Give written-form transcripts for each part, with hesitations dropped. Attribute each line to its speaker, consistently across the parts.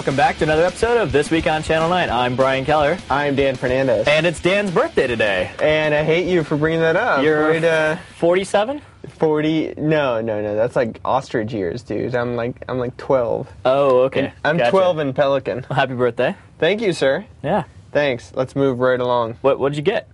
Speaker 1: welcome back to another episode of This Week on Channel 9. I'm Brian Keller.
Speaker 2: I'm Dan Fernandez.
Speaker 1: And it's Dan's birthday today.
Speaker 2: And I hate you for bringing that up.
Speaker 1: You're 47?
Speaker 2: 40? No. That's like ostrich years, dude. I'm like 12.
Speaker 1: Oh, okay.
Speaker 2: I'm
Speaker 1: Gotcha.
Speaker 2: 12 in Pelican.
Speaker 1: Well, happy birthday.
Speaker 2: Thank you, sir.
Speaker 1: Yeah.
Speaker 2: Thanks. Let's move right along.
Speaker 1: What'd you get?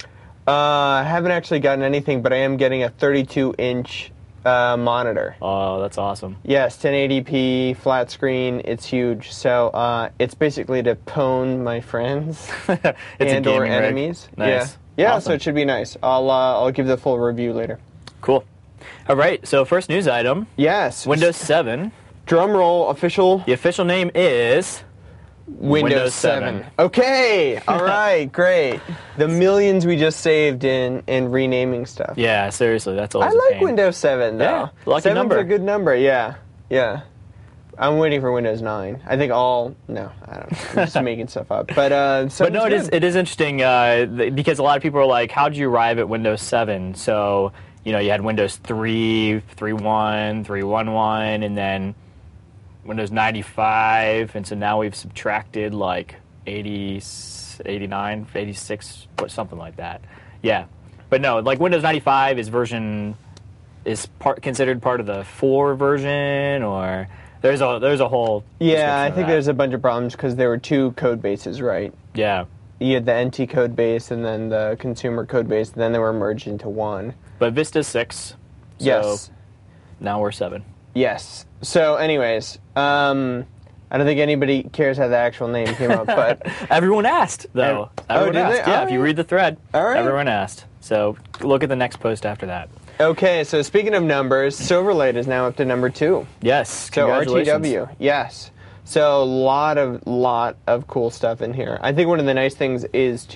Speaker 2: I haven't actually gotten anything, but I am getting a 32-inch monitor.
Speaker 1: Oh, that's awesome.
Speaker 2: Yes, 1080p, flat screen. It's huge. So it's basically to pwn my friends and or enemies.
Speaker 1: Nice.
Speaker 2: Yeah.
Speaker 1: Awesome.
Speaker 2: So it should be nice. I'll give the full review later.
Speaker 1: Cool. All right, so first news item.
Speaker 2: Yes.
Speaker 1: Windows 7.
Speaker 2: Drum roll, official.
Speaker 1: The official name is
Speaker 2: Windows 7. Okay, all right, great. The millions we just saved in renaming stuff.
Speaker 1: Yeah, seriously, that's always
Speaker 2: I like
Speaker 1: a pain.
Speaker 2: Windows 7, though.
Speaker 1: Yeah, lucky
Speaker 2: 7's
Speaker 1: number.
Speaker 2: a good number, yeah. I'm waiting for Windows 9. I think no, I don't know. I'm just making stuff up. But
Speaker 1: no, it is interesting because a lot of people are like, how'd you arrive at Windows 7? So, you had Windows 3, 3.1, 3.11, and then Windows 95, and so now we've subtracted like 80, 89, 86, something like that. Yeah, but no, like Windows 95 is considered part of the 4 version, or there's a whole
Speaker 2: yeah. I
Speaker 1: description of
Speaker 2: think
Speaker 1: that.
Speaker 2: there's a bunch of problems because there were 2 code bases, right?
Speaker 1: Yeah,
Speaker 2: You had the NT code base and then the consumer code base, and then they were merged into one.
Speaker 1: but Vista's 6. So
Speaker 2: Yes.
Speaker 1: now we're 7.
Speaker 2: Yes. So, anyways, I don't think anybody cares how the actual name came up, but
Speaker 1: Everyone asked, though. Everyone
Speaker 2: did they?
Speaker 1: asked. Yeah,
Speaker 2: All
Speaker 1: if you
Speaker 2: right.
Speaker 1: read the thread,
Speaker 2: All right.
Speaker 1: everyone asked. So look at the next post after that.
Speaker 2: okay. So, speaking of numbers, Silverlight is now up to number 2.
Speaker 1: Yes,
Speaker 2: So
Speaker 1: congratulations.
Speaker 2: RTW, yes. So lot of cool stuff in here. I think one of the nice things is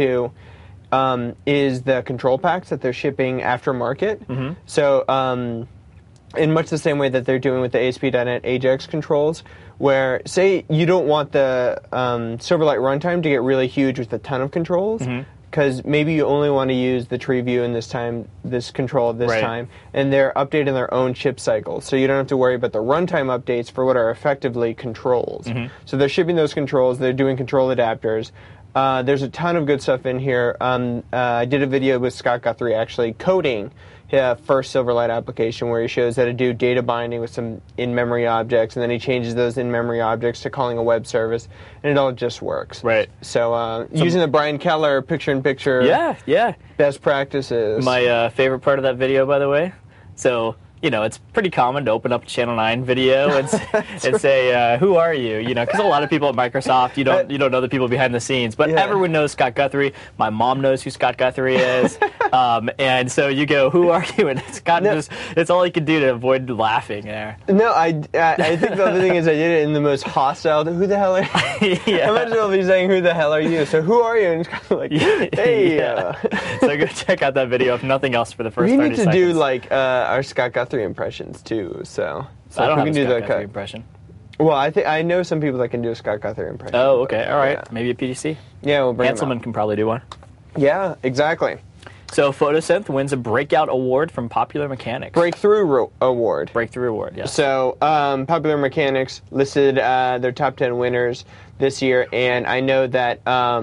Speaker 2: is the control packs that they're shipping aftermarket.
Speaker 1: Mm-hmm.
Speaker 2: So in much the same way that they're doing with the ASP.NET Ajax controls, where say you don't want the Silverlight runtime to get really huge with a ton of controls.
Speaker 1: Mm-hmm.
Speaker 2: Because maybe you only want to use the tree view in this control at this
Speaker 1: Right.
Speaker 2: time, and they're updating their own chip cycles, so you don't have to worry about the runtime updates for what are effectively controls.
Speaker 1: Mm-hmm.
Speaker 2: So they're shipping those controls, they're doing control adapters. There's a ton of good stuff in here. I did a video with Scott Guthrie actually coding his first Silverlight application where he shows how to do data binding with some in-memory objects, and then he changes those in-memory objects to calling a web service, and it all just works.
Speaker 1: Right.
Speaker 2: So using the Brian Keller picture-in-picture
Speaker 1: Yeah.
Speaker 2: best practices.
Speaker 1: My favorite part of that video, by the way. So, it's pretty common to open up a Channel 9 video and say, who are you? Because a lot of people at Microsoft, you don't know the people behind the scenes, but
Speaker 2: Yeah.
Speaker 1: everyone knows Scott Guthrie. My mom knows who Scott Guthrie is. And so you go, who are you? And Scott it's all he could do to avoid laughing there.
Speaker 2: No, I think the other thing is I did it in the most hostile. Who the hell are you?
Speaker 1: Yeah.
Speaker 2: Imagine if he's saying, who the hell are you? So who are you? And it's kind of like, hey.
Speaker 1: Yeah. So go check out that video, if nothing else, for the first
Speaker 2: We
Speaker 1: 30
Speaker 2: need to
Speaker 1: seconds.
Speaker 2: do like our Scott Guthrie impressions too. So
Speaker 1: I don't
Speaker 2: we
Speaker 1: have
Speaker 2: can
Speaker 1: a
Speaker 2: do
Speaker 1: Scott
Speaker 2: the
Speaker 1: Guthrie impression.
Speaker 2: Well, I know some people that can do a Scott Guthrie impression.
Speaker 1: Oh, okay. All right.
Speaker 2: Yeah,
Speaker 1: Maybe a PDC.
Speaker 2: we'll bring him
Speaker 1: Hanselman
Speaker 2: out.
Speaker 1: can probably do one.
Speaker 2: Yeah, exactly.
Speaker 1: So Photosynth wins a breakout award from Popular Mechanics.
Speaker 2: Breakthrough award.
Speaker 1: Breakthrough award, yes.
Speaker 2: So, Popular Mechanics listed their top 10 winners this year, and I know that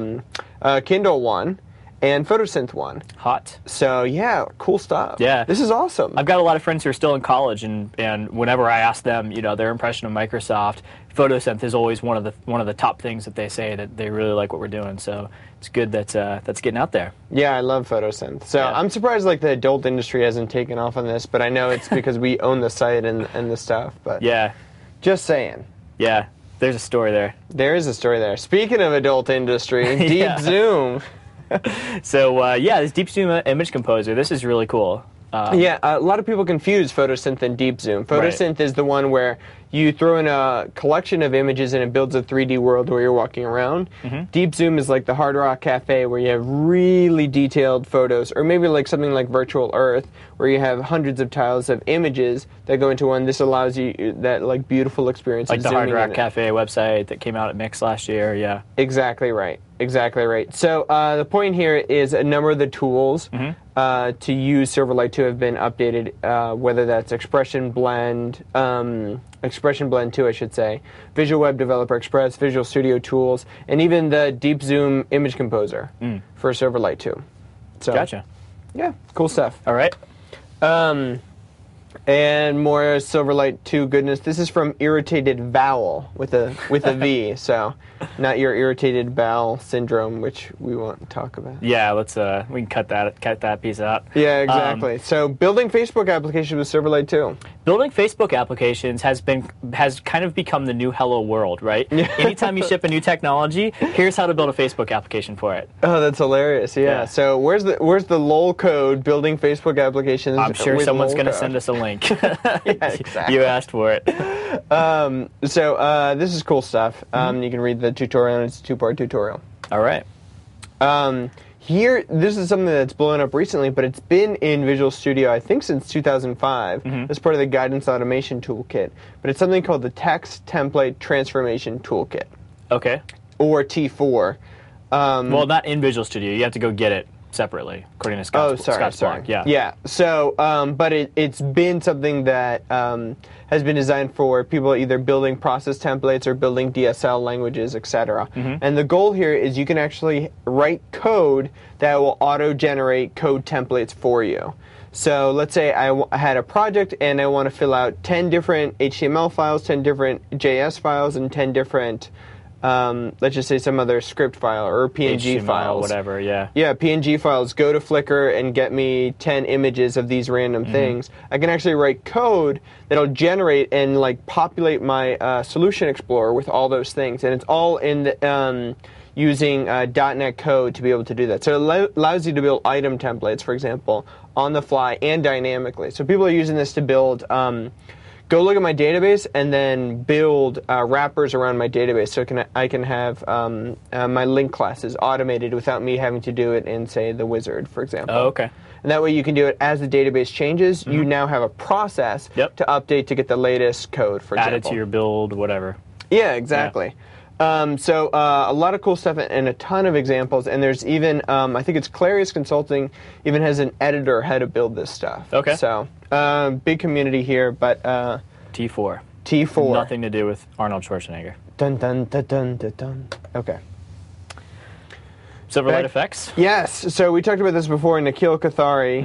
Speaker 2: Kindle won and Photosynth won.
Speaker 1: Hot.
Speaker 2: So, yeah, cool stuff.
Speaker 1: Yeah.
Speaker 2: This is awesome.
Speaker 1: I've got a lot of friends who are still in college, and whenever I ask them, their impression of Microsoft, Photosynth is always one of the top things that they say, that they really like what we're doing. So it's good that's getting out there.
Speaker 2: Yeah, I love Photosynth. So
Speaker 1: Yeah.
Speaker 2: I'm surprised the adult industry hasn't taken off on this, but I know it's because we own the site and the stuff. But
Speaker 1: Yeah.
Speaker 2: just saying.
Speaker 1: Yeah. There's a story there.
Speaker 2: There is a story there. Speaking of adult industry, Deep
Speaker 1: Yeah.
Speaker 2: Zoom.
Speaker 1: So, this Deep Zoom Image Composer, this is really cool.
Speaker 2: Yeah, a lot of people confuse Photosynth and Deep Zoom. Photosynth is the one where you throw in a collection of images and it builds a 3D world where you're walking around.
Speaker 1: Mm-hmm.
Speaker 2: Deep Zoom is like the Hard Rock Cafe where you have really detailed photos, or maybe like something like Virtual Earth where you have hundreds of tiles of images that go into one. This allows you that beautiful experience
Speaker 1: Like
Speaker 2: of
Speaker 1: the Hard
Speaker 2: zooming
Speaker 1: Rock
Speaker 2: in.
Speaker 1: Cafe website that came out at Mix last year, yeah.
Speaker 2: Exactly right. exactly right. So the point here is a number of the tools to use Silverlight 2 have been updated, whether that's Expression Blend 2, I should say, Visual Web Developer Express, Visual Studio Tools, and even the Deep Zoom Image Composer for Silverlight 2. So,
Speaker 1: Gotcha.
Speaker 2: Yeah, cool stuff.
Speaker 1: All right.
Speaker 2: And more Silverlight 2 goodness. This is from Irritated Vowel with a V. So, not your irritated bowel syndrome, which we won't talk about.
Speaker 1: Yeah, let's we can cut that piece out.
Speaker 2: Yeah, exactly. So, building Facebook applications with Silverlight 2.
Speaker 1: Building Facebook applications has kind of become the new hello world, right? Anytime you ship a new technology, here's how to build a Facebook application for it.
Speaker 2: Oh, that's hilarious. Yeah. So, where's the lol code building Facebook applications?
Speaker 1: I'm sure someone's
Speaker 2: going
Speaker 1: to send us a link.
Speaker 2: Yeah, exactly.
Speaker 1: You asked for it.
Speaker 2: So this is cool stuff. You can read the tutorial, and it's a 2-part tutorial.
Speaker 1: All right.
Speaker 2: Here, this is something that's blown up recently, but it's been in Visual Studio, I think, since 2005 as part of the Guidance Automation Toolkit. But it's something called the Text Template Transformation Toolkit,
Speaker 1: Okay.
Speaker 2: or T4.
Speaker 1: Well, not in Visual Studio. You have to go get it separately, according to Scott's blog.
Speaker 2: Yeah. So, but it's been something that has been designed for people either building process templates or building DSL languages, etc. And the goal here is you can actually write code that will auto-generate code templates for you. So let's say I had a project and I want to fill out 10 different HTML files, 10 different JS files, and 10 different let's just say some other script file or PNG
Speaker 1: HTML,
Speaker 2: files.
Speaker 1: whatever, yeah.
Speaker 2: Yeah, PNG files. Go to Flickr and get me 10 images of these random things. I can actually write code that'll generate and populate my Solution Explorer with all those things. And it's all in the, using .NET code to be able to do that. So it allows you to build item templates, for example, on the fly and dynamically. So people are using this to build... go look at my database and then build wrappers around my database so I can have my link classes automated without me having to do it in, say, the wizard, for example.
Speaker 1: Oh, okay.
Speaker 2: And that way you can do it as the database changes. You now have a process to update to get the latest code, for example.
Speaker 1: Add it to your build, whatever.
Speaker 2: Yeah, exactly. So a lot of cool stuff and a ton of examples. And there's even, I think it's Clarius Consulting, even has an editor how to build this stuff.
Speaker 1: Okay.
Speaker 2: So big community here, but...
Speaker 1: T4.
Speaker 2: T4.
Speaker 1: Nothing to do with Arnold Schwarzenegger.
Speaker 2: Dun, dun, dun, dun, dun, dun. Okay.
Speaker 1: Silverlight Effects?
Speaker 2: Yes. So we talked about this before. Nikhil Kathari,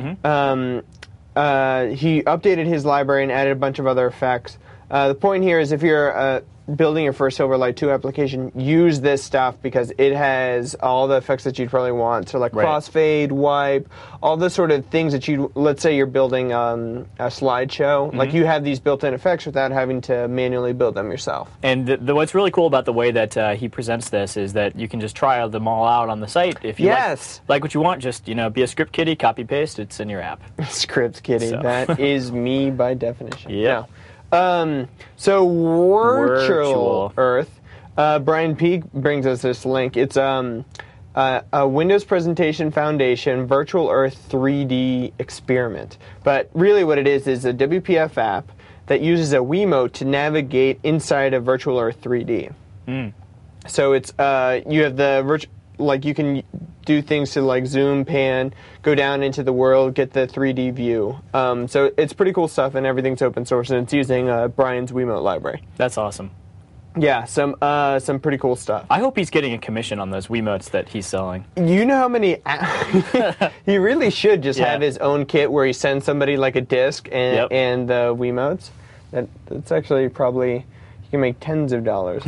Speaker 2: he updated his library and added a bunch of other effects. The point here is if you're building your first Silverlight 2 application, use this stuff because it has all the effects that you'd probably want. So crossfade, wipe, all the sort of things that let's say you're building a slideshow. Like you have these built-in effects without having to manually build them yourself.
Speaker 1: And what's really cool about the way that he presents this is that you can just try them all out on the site. If you like what you want, just be a script kiddie, copy paste, it's in your app.
Speaker 2: Script kiddie, that is me by definition.
Speaker 1: Yeah.
Speaker 2: So Virtual Earth, Brian Peake brings us this link. It's a Windows Presentation Foundation Virtual Earth 3D experiment. But really what it is a WPF app that uses a Wiimote to navigate inside of Virtual Earth 3D. So it's you have the you can do things to zoom, pan, go down into the world, get the 3D view. So it's pretty cool stuff, and everything's open source, and it's using Brian's Wiimote library.
Speaker 1: That's awesome.
Speaker 2: Yeah, some pretty cool stuff.
Speaker 1: I hope he's getting a commission on those Wiimotes that he's selling.
Speaker 2: You know how many... he really should just have his own kit where he sends somebody a disc and the Wiimotes. That's actually probably... You can make tens of dollars.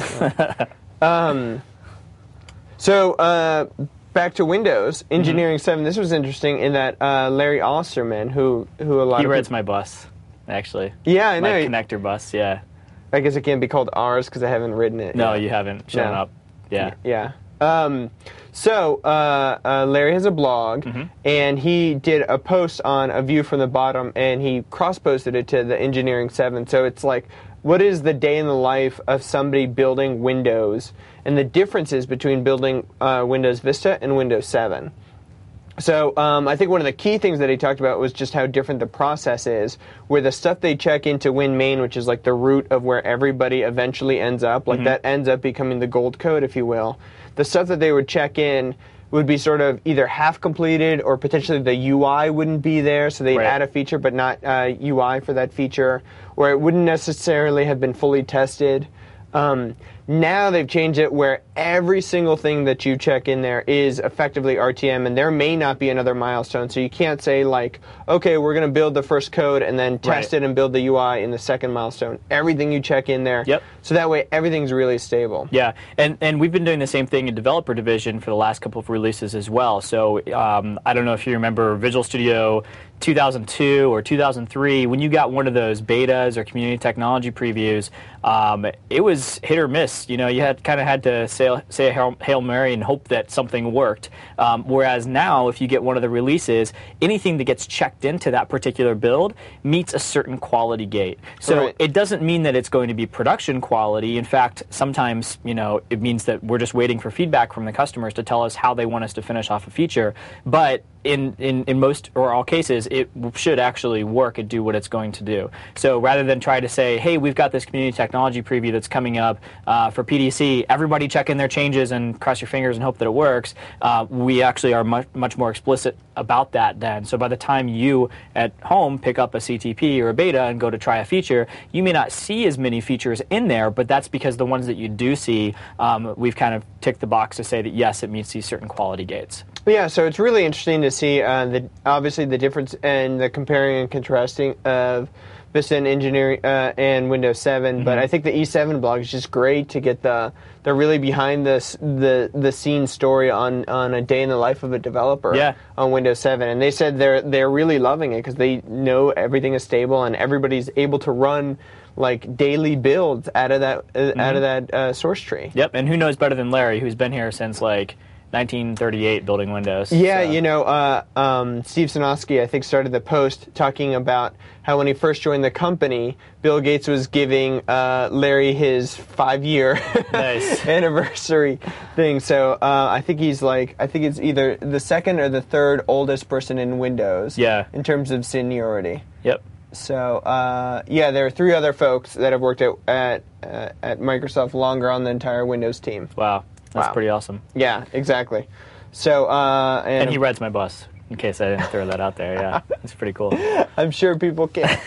Speaker 2: So, back to Windows, Engineering 7. This was interesting in that Larry Osterman, who a lot
Speaker 1: He
Speaker 2: of
Speaker 1: rides my bus, actually.
Speaker 2: Yeah, I know.
Speaker 1: My connector bus, yeah.
Speaker 2: I guess it can't be called ours because I haven't ridden it
Speaker 1: No,
Speaker 2: yet.
Speaker 1: you haven't shown up. Yeah.
Speaker 2: Yeah. So, Larry has a blog, and he did a post on a view from the bottom, and he cross-posted it to the Engineering 7. So it's what is the day in the life of somebody building Windows, and the differences between building Windows Vista and Windows 7. So I think one of the key things that he talked about was just how different the process is, where the stuff they check into WinMain, which is the root of where everybody eventually ends up, that ends up becoming the gold code, if you will. the stuff that they would check in would be sort of either half completed or potentially the UI wouldn't be there, so they'd add a feature but not UI for that feature, or it wouldn't necessarily have been fully tested. Now they've changed it where every single thing that you check in there is effectively RTM, and there may not be another milestone. So you can't say like, okay, we're going to build the first code and then test it and build the UI in the second milestone. Everything you check in there.
Speaker 1: Yep.
Speaker 2: So that way everything's really stable.
Speaker 1: Yeah, and we've been doing the same thing in Developer Division for the last couple of releases as well. So I don't know if you remember Visual Studio 2002 or 2003, when you got one of those betas or community technology previews, it was hit or miss. You know, you kind of had to say a Hail Mary and hope that something worked. Whereas now, if you get one of the releases, anything that gets checked into that particular build meets a certain quality gate. So it doesn't mean that it's going to be production quality. In fact, sometimes, you know, it means that we're just waiting for feedback from the customers to tell us how they want us to finish off a feature. But in most or all cases, it should actually work and do what it's going to do. So rather than try to say, hey, we've got this community technology preview that's coming up for PDC, everybody check in their changes and cross your fingers and hope that it works, we actually are much more explicit about that then. So by the time you at home pick up a CTP or a beta and go to try a feature, you may not see as many features in there, but that's because the ones that you do see, we've kind of ticked the box to say that yes, it meets these certain quality gates.
Speaker 2: Yeah, so it's really interesting to see obviously the difference and the comparing and contrasting of Vista and Engineering and Windows 7. But I think the E7 blog is just great to get the really behind the scenes story on a day in the life of a developer on Windows 7. And they said they're really loving it because they know everything is stable and everybody's able to run like daily builds out of that source tree.
Speaker 1: Yep, and who knows better than Larry, who's been here since like 1938 building Windows.
Speaker 2: Yeah,
Speaker 1: so.
Speaker 2: You know, Steve Sinofsky, I think, started the post talking about how when he first joined the company, Bill Gates was giving Larry his 5-year anniversary thing. So I think it's either the second or the third oldest person in Windows in terms of seniority.
Speaker 1: Yep.
Speaker 2: So, there are 3 other folks that have worked at Microsoft longer on the entire Windows team.
Speaker 1: Wow. That's pretty awesome.
Speaker 2: Yeah, exactly. So,
Speaker 1: and he rides my bus, in case I didn't throw that out there. Yeah, it's pretty cool.
Speaker 2: I'm sure people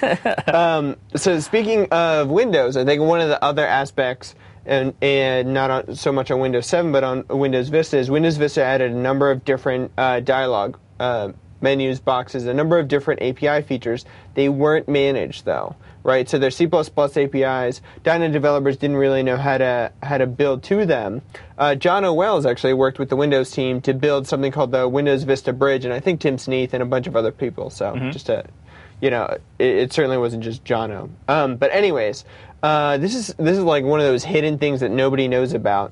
Speaker 2: can. So speaking of Windows, I think one of the other aspects, and not so much on Windows 7, but on Windows Vista, is Windows Vista added a number of different dialog menus, boxes, a number of different API features. They weren't managed, though. Right, so they're C++ APIs. .NET developers didn't really know how to build to them. John O'Wells actually worked with the Windows team to build something called the Windows Vista Bridge, and I think Tim Sneath and a bunch of other people. So just it certainly wasn't just John O. But anyways, this is like one of those hidden things that nobody knows about.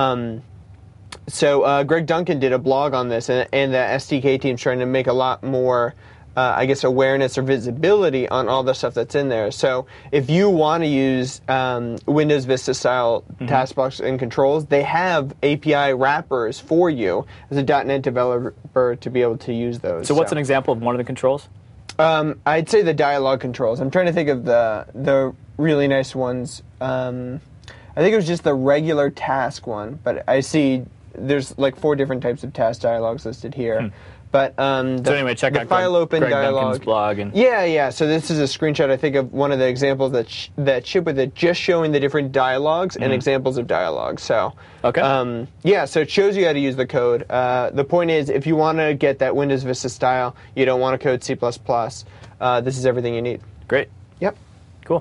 Speaker 2: So Greg Duncan did a blog on this, and the SDK team's trying to make a lot more awareness or visibility on all the stuff that's in there. So if you want to use Windows Vista style taskbox and controls, they have API wrappers for you as a .NET developer to be able to use those.
Speaker 1: So what's an example of one of the controls?
Speaker 2: I'd say the dialog controls. I'm trying to think of the really nice ones. I think it was just the regular task one, but I see there's like 4 different types of task dialogues listed here. But
Speaker 1: so anyway, check out
Speaker 2: file open
Speaker 1: Greg
Speaker 2: dialog.
Speaker 1: Duncan's blog. And
Speaker 2: So this is a screenshot, I think, of one of the examples that ship with it, just showing the different dialogues and examples of dialogues. So so it shows you how to use the code. The point is, if you want to get that Windows Vista style, you don't want to code C++. This is everything you need.
Speaker 1: Great.
Speaker 2: Yep.
Speaker 1: Cool.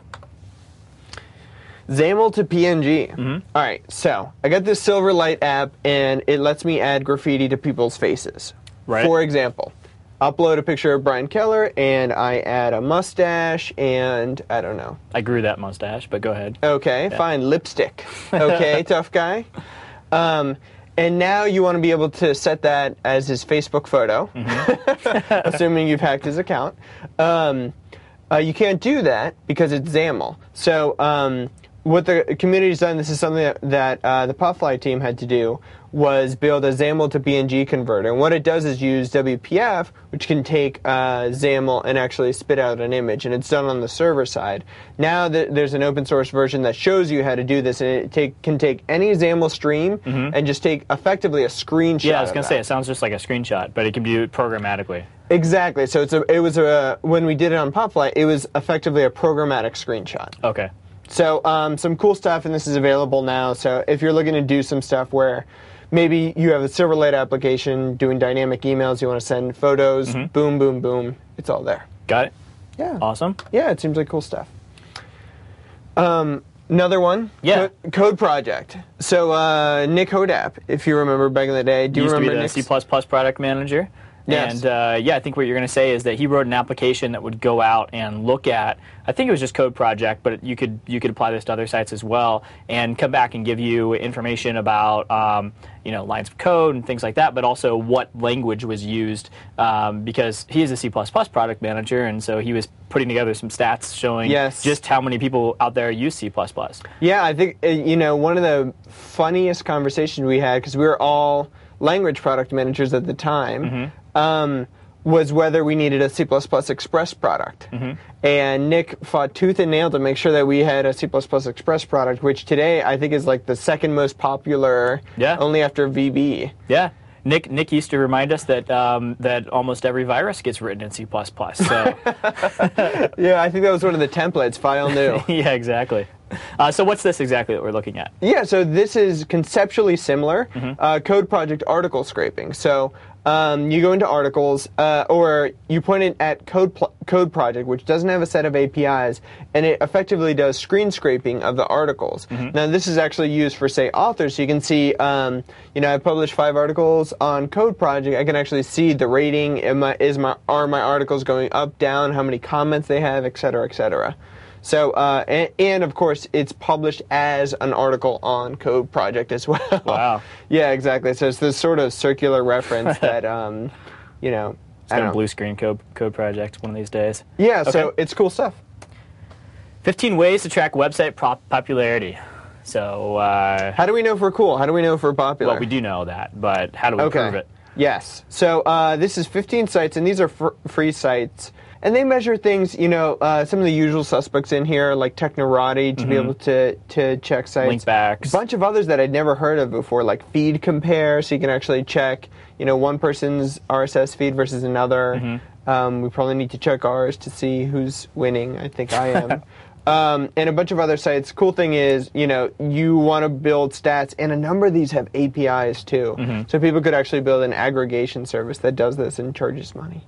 Speaker 2: XAML to PNG. All right, so I got this Silverlight app, and it lets me add graffiti to people's faces.
Speaker 1: Right.
Speaker 2: For example, upload a picture of Brian Keller, and I add a mustache, and I don't know.
Speaker 1: I grew that mustache, but go ahead.
Speaker 2: Okay, fine. Lipstick. Okay, tough guy. And now you want to be able to set that as his Facebook photo, assuming you've hacked his account. You can't do that because it's XAML. So what the community's done, this is something that the Puffly team had to do, was build a XAML to PNG converter. And what it does is use WPF, which can take XAML and actually spit out an image, and it's done on the server side. Now there's an open source version that shows you how to do this, and it can take any XAML stream and just take effectively a screenshot.
Speaker 1: Yeah, I was going to say, it sounds just like a screenshot, but it can be programmatically.
Speaker 2: Exactly. So when we did it on Puffly, it was effectively a programmatic screenshot.
Speaker 1: Okay.
Speaker 2: So some cool stuff, and this is available now. So if you're looking to do some stuff where maybe you have a Silverlight application doing dynamic emails, you want to send photos, boom, boom, boom, it's all there.
Speaker 1: Got it.
Speaker 2: Yeah.
Speaker 1: Awesome.
Speaker 2: Yeah, it seems like cool stuff. Another one,
Speaker 1: Yeah.
Speaker 2: Code Project. So Nick Hodap, if you remember back in the day, do you
Speaker 1: Used to
Speaker 2: remember
Speaker 1: be the
Speaker 2: Nick's?
Speaker 1: C++ product manager.
Speaker 2: Yes.
Speaker 1: And I think what you're going to say is that he wrote an application that would go out and look at, I think it was just Code Project, but you could apply this to other sites as well, and come back and give you information about lines of code and things like that, but also what language was used, because he is a C++ product manager, and so he was putting together some stats showing just how many people out there use C++.
Speaker 2: Yeah, I think one of the funniest conversations we had, because we were all language product managers at the time, was whether we needed a C++ Express product. And Nick fought tooth and nail to make sure that we had a C++ Express product, which today I think is like the second most popular, only after VB.
Speaker 1: Yeah. Nick used to remind us that that almost every virus gets written in C++. So.
Speaker 2: Yeah, I think that was one of the templates, file new.
Speaker 1: Yeah, exactly. So what's this exactly that we're looking at?
Speaker 2: Yeah, so this is conceptually similar. Code Project article scraping. So you go into articles, or you point it at Code Project, which doesn't have a set of APIs, and it effectively does screen scraping of the articles. Now, this is actually used for, say, authors. So you can see, I published 5 articles on Code Project. I can actually see the rating. Are my articles going up, down, how many comments they have, et cetera, et cetera. So, and of course, it's published as an article on Code Project as well.
Speaker 1: Wow.
Speaker 2: Yeah, exactly. So it's this sort of circular reference that,
Speaker 1: It's going to blue screen Code Project one of these days.
Speaker 2: Yeah, so it's cool stuff.
Speaker 1: 15 ways to track website popularity. So,
Speaker 2: how do we know if we're cool? How do we know if we're popular?
Speaker 1: Well, we do know that, but how do we prove it?
Speaker 2: Yes. So this is 15 sites, and these are free sites. And they measure things, some of the usual suspects in here, like Technorati, to be able to check sites.
Speaker 1: Linkbacks.
Speaker 2: A bunch of others that I'd never heard of before, like Feed Compare, so you can actually check, one person's RSS feed versus another. We probably need to check ours to see who's winning. I think I am. And a bunch of other sites. Cool thing is, you want to build stats, and a number of these have APIs too. So people could actually build an aggregation service that does this and charges money.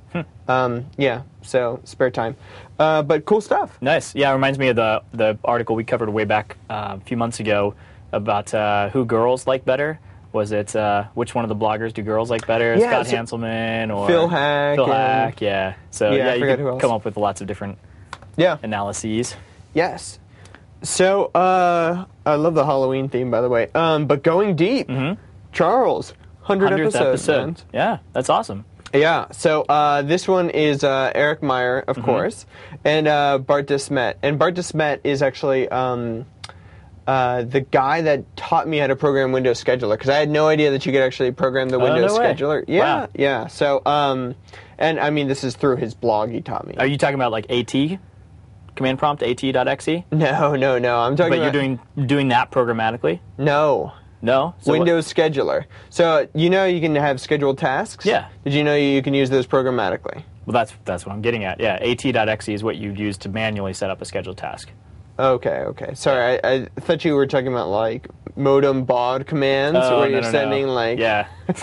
Speaker 2: So spare time. But cool stuff.
Speaker 1: Nice. Yeah, it reminds me of the article we covered way back a few months ago about who girls like better. Was it which one of the bloggers do girls like better? Scott Hanselman or
Speaker 2: Phil Hack?
Speaker 1: Yeah. So
Speaker 2: I
Speaker 1: you
Speaker 2: forget
Speaker 1: can
Speaker 2: who else.
Speaker 1: come up with lots of different analyses.
Speaker 2: Yes. So, I love the Halloween theme, by the way. But going deep, Charles, 100th episode. Man.
Speaker 1: Yeah, that's awesome.
Speaker 2: Yeah, so this one is Eric Meyer, of course, and Bart De Smet. And Bart De Smet is actually the guy that taught me how to program Windows Scheduler, because I had no idea that you could actually program the Windows Scheduler. Yeah,
Speaker 1: wow.
Speaker 2: Yeah. So, and I mean, this is through his blog he taught me.
Speaker 1: Are you talking about like AT? Command prompt, at.exe?
Speaker 2: No. I'm talking about...
Speaker 1: But you're doing that programmatically?
Speaker 2: No.
Speaker 1: No? So
Speaker 2: Windows Scheduler. So, you can have scheduled tasks?
Speaker 1: Yeah.
Speaker 2: Did you know you can use those programmatically?
Speaker 1: Well, that's what I'm getting at. Yeah, at.exe is what you use to manually set up a scheduled task.
Speaker 2: Okay. Sorry, I thought you were talking about, like, modem baud commands, where you're sending, like...
Speaker 1: Yeah.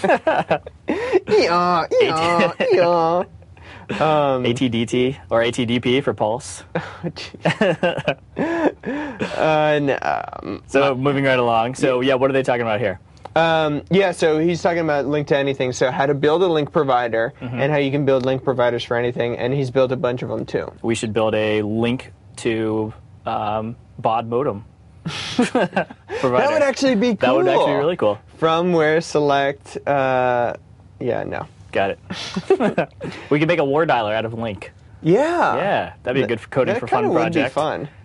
Speaker 1: ATDT or ATDP for Pulse. So moving right along. So what are they talking about here?
Speaker 2: So he's talking about link to anything. So how to build a link provider and how you can build link providers for anything. And he's built a bunch of them too.
Speaker 1: We should build a link to baud modem.
Speaker 2: That would actually be cool.
Speaker 1: That would actually be really cool.
Speaker 2: From where select, no.
Speaker 1: Got it. We could make a war dialer out of link.
Speaker 2: Yeah.
Speaker 1: Yeah, that'd be a good coding for fun project.
Speaker 2: Would be fun.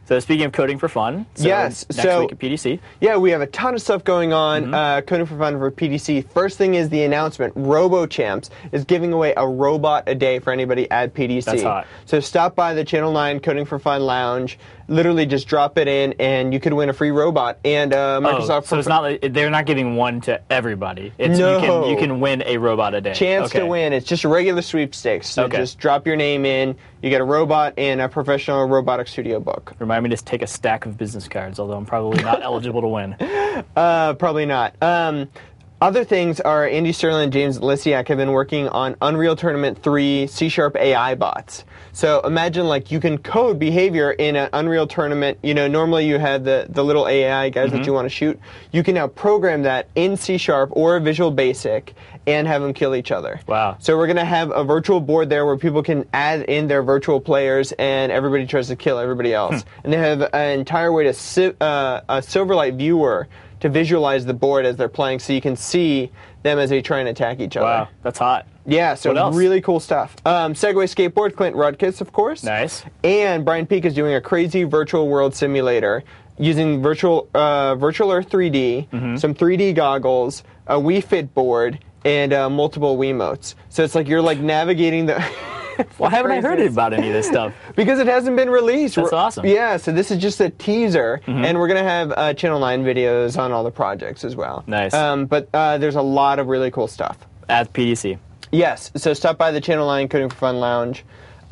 Speaker 1: So speaking of coding for fun, so
Speaker 2: Yes,
Speaker 1: next
Speaker 2: so-
Speaker 1: week at PDC.
Speaker 2: Yeah, we have a ton of stuff going on. Coding for Fun for PDC. First thing is the announcement. RoboChamps is giving away a robot a day for anybody at PDC.
Speaker 1: That's hot.
Speaker 2: So stop by the Channel 9 Coding for Fun lounge. Literally just drop it in, and you could win a free robot. And Microsoft.
Speaker 1: So it's not like, they're not giving one to everybody. It's
Speaker 2: No.
Speaker 1: you can win a robot a day.
Speaker 2: Chance
Speaker 1: Okay.
Speaker 2: to win. It's just a regular sweepstakes. So
Speaker 1: Okay.
Speaker 2: just drop your name in. You get a robot and a professional robotic studio book.
Speaker 1: Remind me to take a stack of business cards, although I'm probably not eligible to win.
Speaker 2: Probably not. Other things are Andy Sterling and James Lisiak have been working on Unreal Tournament 3 C# AI bots. So imagine like you can code behavior in an Unreal Tournament. You know, normally you have the little AI guys that you want to shoot. You can now program that in C# or Visual Basic and have them kill each other.
Speaker 1: Wow.
Speaker 2: So we're going to have a virtual board there where people can add in their virtual players and everybody tries to kill everybody else. And they have an entire way to a Silverlight viewer to visualize the board as they're playing so you can see them as they try and attack each other.
Speaker 1: Wow, that's hot.
Speaker 2: Yeah, so
Speaker 1: What else?
Speaker 2: really cool stuff. Segway Skateboard, Clint Rudkis, of course.
Speaker 1: Nice.
Speaker 2: And Brian Peak is doing a crazy virtual world simulator using Virtual Earth 3D, some 3D goggles, a Wii Fit board, and multiple Wiimotes. So it's like you're like navigating the...
Speaker 1: Why haven't I heard about any of this stuff?
Speaker 2: Because it hasn't been released.
Speaker 1: That's awesome.
Speaker 2: Yeah, so this is just a teaser, and we're going to have Channel 9 videos on all the projects as well.
Speaker 1: Nice.
Speaker 2: But there's a lot of really cool stuff.
Speaker 1: At PDC.
Speaker 2: Yes, so stop by the Channel 9 Coding for Fun lounge.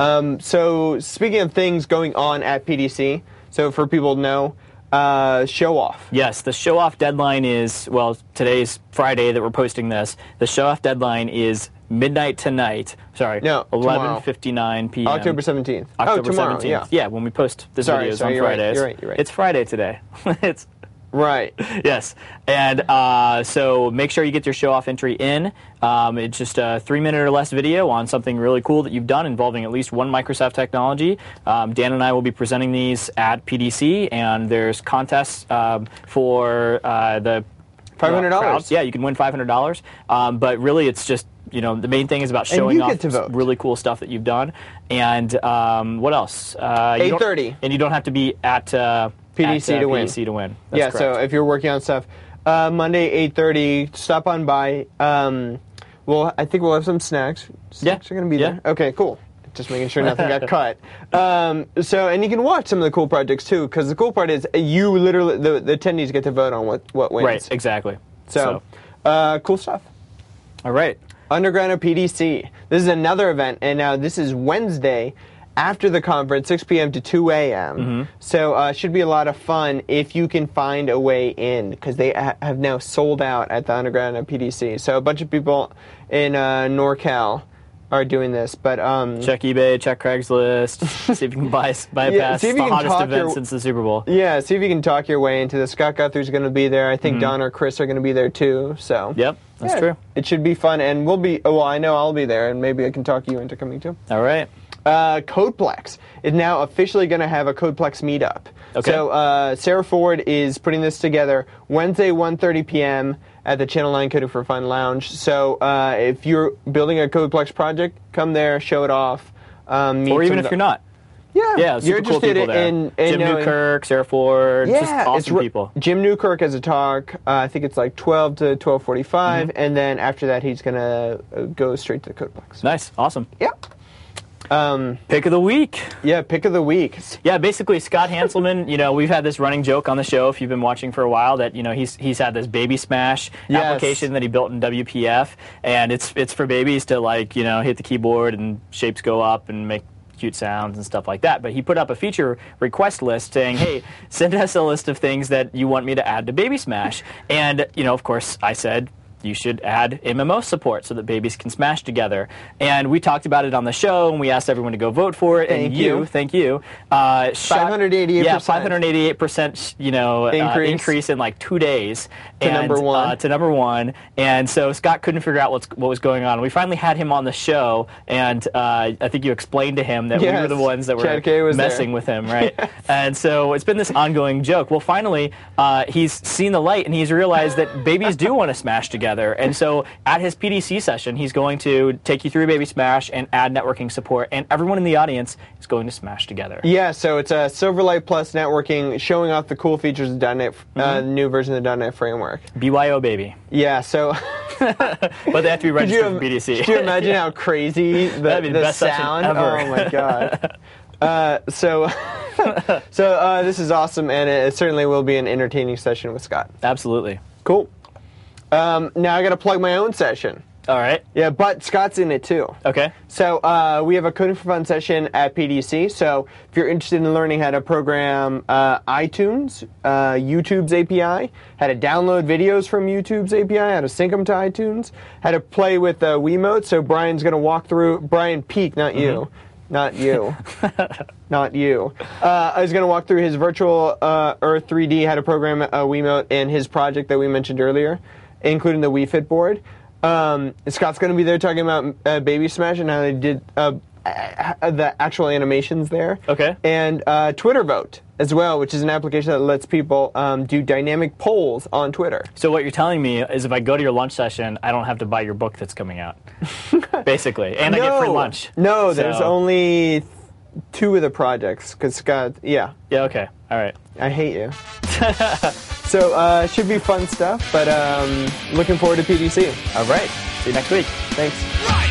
Speaker 2: So speaking of things going on at PDC, so for people to know, show off.
Speaker 1: Yes, the show-off deadline is, well, today's Friday that we're posting this. The show-off deadline is midnight tonight. Sorry,
Speaker 2: No,
Speaker 1: 11:59 p.m.
Speaker 2: October 17th.
Speaker 1: October
Speaker 2: tomorrow,
Speaker 1: 17th.
Speaker 2: yeah.
Speaker 1: when we post this
Speaker 2: Sorry,
Speaker 1: videos on
Speaker 2: you're right,
Speaker 1: Fridays.
Speaker 2: you're right.
Speaker 1: It's Friday today. It's
Speaker 2: Right.
Speaker 1: yes, and so make sure you get your show-off entry in. It's just a 3-minute or less video on something really cool that you've done involving at least one Microsoft technology. Dan and I will be presenting these at PDC, and there's contests for the
Speaker 2: $500.
Speaker 1: crowds. Yeah, you can win $500. But really, it's just, you know, the main thing is about showing
Speaker 2: you
Speaker 1: off
Speaker 2: get to vote.
Speaker 1: really cool stuff that you've done. And what else?
Speaker 2: 8:30.
Speaker 1: And you don't have to be at
Speaker 2: PDC to win.
Speaker 1: PDC to win. That's
Speaker 2: Yeah, so
Speaker 1: correct.
Speaker 2: if you're working on stuff, Monday 8:30, stop on by. I think we'll have some snacks. Snacks are going to be there. Okay, cool. Just making sure nothing got cut. And you can watch some of the cool projects too, because the cool part is you literally the attendees get to vote on what wins.
Speaker 1: Right, exactly.
Speaker 2: So, cool stuff.
Speaker 1: All right.
Speaker 2: Underground at PDC. This is another event, and now this is Wednesday after the conference, 6 p.m. to 2 a.m. So it should be a lot of fun if you can find a way in, because they have now sold out at the Underground at PDC. So a bunch of people in NorCal are doing this, but
Speaker 1: Check eBay, check Craigslist, see if you can buy a pass.
Speaker 2: see if
Speaker 1: It's
Speaker 2: you
Speaker 1: the
Speaker 2: can
Speaker 1: hottest
Speaker 2: talk
Speaker 1: event
Speaker 2: your-
Speaker 1: since the Super Bowl.
Speaker 2: yeah, see if you can talk your way into this. Scott Guthrie's going to be there. I think Don or Chris are going to be there too. So
Speaker 1: Yep, that's
Speaker 2: yeah,
Speaker 1: true.
Speaker 2: It should be fun, and we'll be. Oh, well, I know I'll be there, and maybe I can talk you into coming too.
Speaker 1: All right.
Speaker 2: Codeplex is now officially going to have a Codeplex meetup.
Speaker 1: Okay.
Speaker 2: So Sarah Ford is putting this together Wednesday, 1:30 p.m. at the Channel 9 Coding for Fun lounge. So if you're building a Codeplex project, come there, show it off.
Speaker 1: Or even if you're not. Yeah,
Speaker 2: you're
Speaker 1: super cool
Speaker 2: interested
Speaker 1: people there.
Speaker 2: in
Speaker 1: Jim
Speaker 2: knowing-
Speaker 1: Newkirk, Sarah Ford, just awesome people.
Speaker 2: Jim Newkirk has a talk. I think it's like 12 to 12:45, and then after that, he's gonna go straight to Codeplex.
Speaker 1: Nice, awesome.
Speaker 2: Yeah.
Speaker 1: Pick of the week.
Speaker 2: Yeah, pick of the week.
Speaker 1: Yeah, basically Scott Hanselman, you know, we've had this running joke on the show if you've been watching for a while that, you know, he's had this Baby Smash
Speaker 2: Yes.
Speaker 1: application that he built in WPF, and it's for babies to, like, you know, hit the keyboard and shapes go up and make cute sounds and stuff like that. But he put up a feature request list saying, hey, send us a list of things that you want me to add to Baby Smash. And, you know, of course, I said, you should add MMO support so that babies can smash together. And we talked about it on the show, and we asked everyone to go vote for it.
Speaker 2: Thank you.
Speaker 1: Thank you.
Speaker 2: 588%.
Speaker 1: Yeah, 588%, you know, increase in like 2 days.
Speaker 2: To number one.
Speaker 1: To number one. And so Scott couldn't figure out what was going on. We finally had him on the show, and I think you explained to him that we were the ones that
Speaker 2: Chad K.
Speaker 1: were
Speaker 2: was
Speaker 1: messing
Speaker 2: there.
Speaker 1: with him, right? And so it's been this ongoing joke. Well, finally, he's seen the light, and he's realized that babies do want to smash together. together. And so at his PDC session, he's going to take you through Baby Smash and add networking support, and everyone in the audience is going to smash together.
Speaker 2: Yeah, so it's a Silverlight Plus networking, showing off the cool features of .NET, new version of the .NET framework.
Speaker 1: BYO, baby.
Speaker 2: Yeah, so...
Speaker 1: But they have to be registered for BDC.
Speaker 2: Could you imagine how crazy
Speaker 1: That'd be the best
Speaker 2: sound?
Speaker 1: session ever.
Speaker 2: Oh my god. So this is awesome, and it certainly will be an entertaining session with Scott.
Speaker 1: Absolutely.
Speaker 2: Cool. Now I got to plug my own session.
Speaker 1: All right.
Speaker 2: Yeah, but Scott's in it too.
Speaker 1: Okay.
Speaker 2: So we have a Coding for Fun session at PDC. So if you're interested in learning how to program iTunes, YouTube's API, how to download videos from YouTube's API, how to sync them to iTunes, how to play with Wiimote. So Brian's going to walk through, Brian Peak, not you. Not you. Not you. I was going to walk through his virtual Earth 3D, how to program a Wiimote, and his project that we mentioned earlier, including the Wii Fit board. Scott's going to be there talking about Baby Smash and how they did the actual animations there.
Speaker 1: Okay.
Speaker 2: And Twitter Vote as well, which is an application that lets people do dynamic polls on Twitter.
Speaker 1: So what you're telling me is if I go to your lunch session, I don't have to buy your book that's coming out, basically. And I get free lunch.
Speaker 2: No,
Speaker 1: So-
Speaker 2: there's only 2 of the projects, because Scott, yeah.
Speaker 1: Yeah, okay. All right.
Speaker 2: I hate you. So it should be fun stuff, but looking forward to PDC.
Speaker 1: All right. See you next week.
Speaker 2: Thanks.
Speaker 3: Right.